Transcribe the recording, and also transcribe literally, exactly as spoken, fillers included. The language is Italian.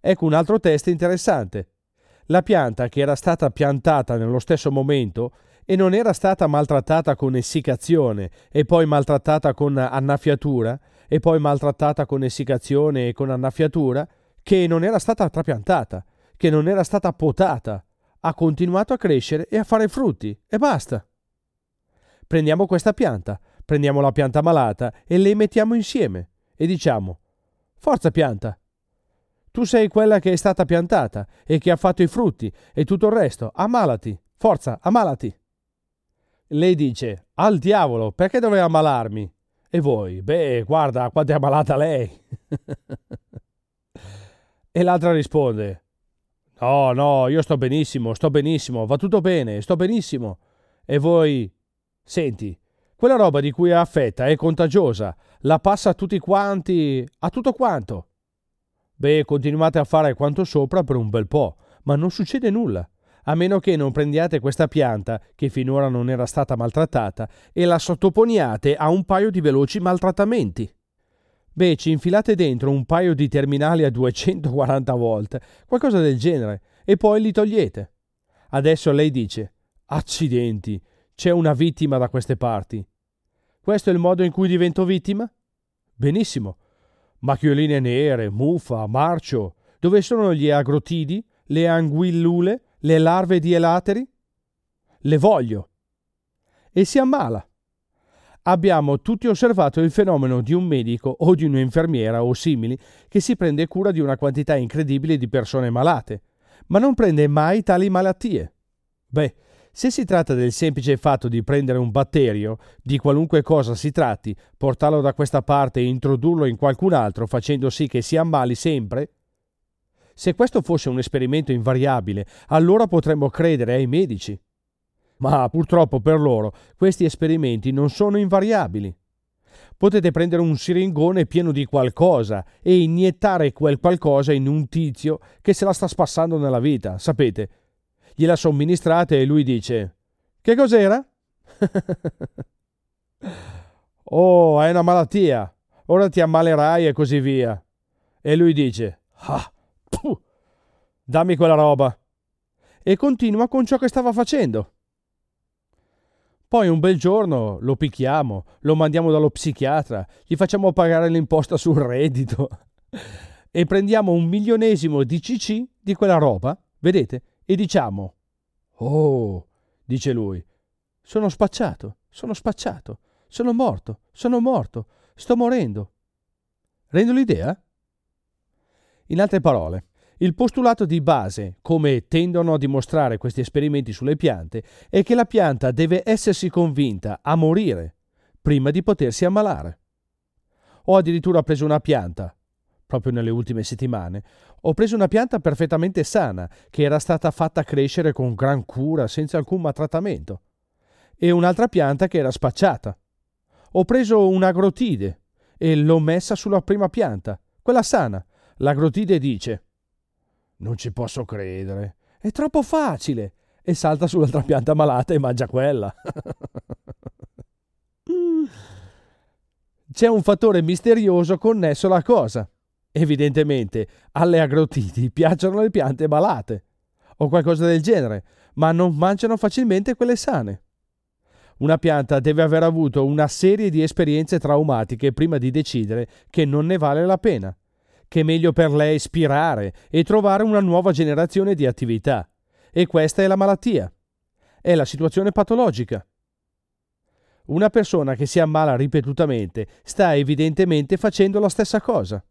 Ecco un altro test interessante. La pianta che era stata piantata nello stesso momento e non era stata maltrattata con essiccazione e poi maltrattata con annaffiatura e poi maltrattata con essiccazione e con annaffiatura, che non era stata trapiantata, che non era stata potata, ha continuato a crescere e a fare frutti e basta. Prendiamo questa pianta, prendiamo la pianta malata e le mettiamo insieme e diciamo: forza pianta, tu sei quella che è stata piantata e che ha fatto i frutti e tutto il resto, ammalati, forza, ammalati. Lei dice: al diavolo, perché dovrei ammalarmi? E voi: beh, guarda quanto è ammalata lei. E l'altra risponde: no, no, io sto benissimo, sto benissimo, va tutto bene, sto benissimo. E voi: senti, quella roba di cui è affetta è contagiosa, la passa a tutti quanti, a tutto quanto. Beh, continuate a fare quanto sopra per un bel po', ma non succede nulla, a meno che non prendiate questa pianta, che finora non era stata maltrattata, e la sottoponiate a un paio di veloci maltrattamenti. Beh, ci infilate dentro un paio di terminali a duecentoquaranta volt, qualcosa del genere, e poi li togliete. Adesso lei dice: accidenti, c'è una vittima da queste parti. Questo è il modo in cui divento vittima? Benissimo. Macchioline nere, muffa, marcio. Dove sono gli agrotidi, le anguillule, le larve di elateri? Le voglio. E si ammala. Abbiamo tutti osservato il fenomeno di un medico o di un'infermiera o simili che si prende cura di una quantità incredibile di persone malate, ma non prende mai tali malattie. Beh, se si tratta del semplice fatto di prendere un batterio, di qualunque cosa si tratti, portarlo da questa parte e introdurlo in qualcun altro facendo sì che si ammali sempre, se questo fosse un esperimento invariabile, allora potremmo credere ai medici. Ma purtroppo per loro questi esperimenti non sono invariabili. Potete prendere un siringone pieno di qualcosa e iniettare quel qualcosa in un tizio che se la sta spassando nella vita, sapete. Gliela somministrate e lui dice: che cos'era? Oh, è una malattia, ora ti ammalerai e così via. E lui dice: ah, puh, dammi quella roba. E continua con ciò che stava facendo. Poi un bel giorno lo picchiamo, lo mandiamo dallo psichiatra, gli facciamo pagare l'imposta sul reddito e prendiamo un milionesimo di cc di quella roba, vedete? E diciamo: oh, dice lui, sono spacciato, sono spacciato, sono morto, sono morto, sto morendo. Rendo l'idea? In altre parole, il postulato di base, come tendono a dimostrare questi esperimenti sulle piante, è che la pianta deve essersi convinta a morire prima di potersi ammalare. Ho addirittura preso una pianta, proprio nelle ultime settimane, ho preso una pianta perfettamente sana, che era stata fatta crescere con gran cura, senza alcun maltrattamento, e un'altra pianta che era spacciata. Ho preso un'agrotide e l'ho messa sulla prima pianta, quella sana. L'agrotide dice: non ci posso credere, è troppo facile, e salta sull'altra pianta malata e mangia quella. C'è un fattore misterioso connesso alla cosa. Evidentemente alle agrotidi piacciono le piante malate o qualcosa del genere, ma non mangiano facilmente quelle sane. Una pianta deve aver avuto una serie di esperienze traumatiche prima di decidere che non ne vale la pena, che è meglio per lei spirare e trovare una nuova generazione di attività. E questa è la malattia. È la situazione patologica. Una persona che si ammala ripetutamente sta evidentemente facendo la stessa cosa.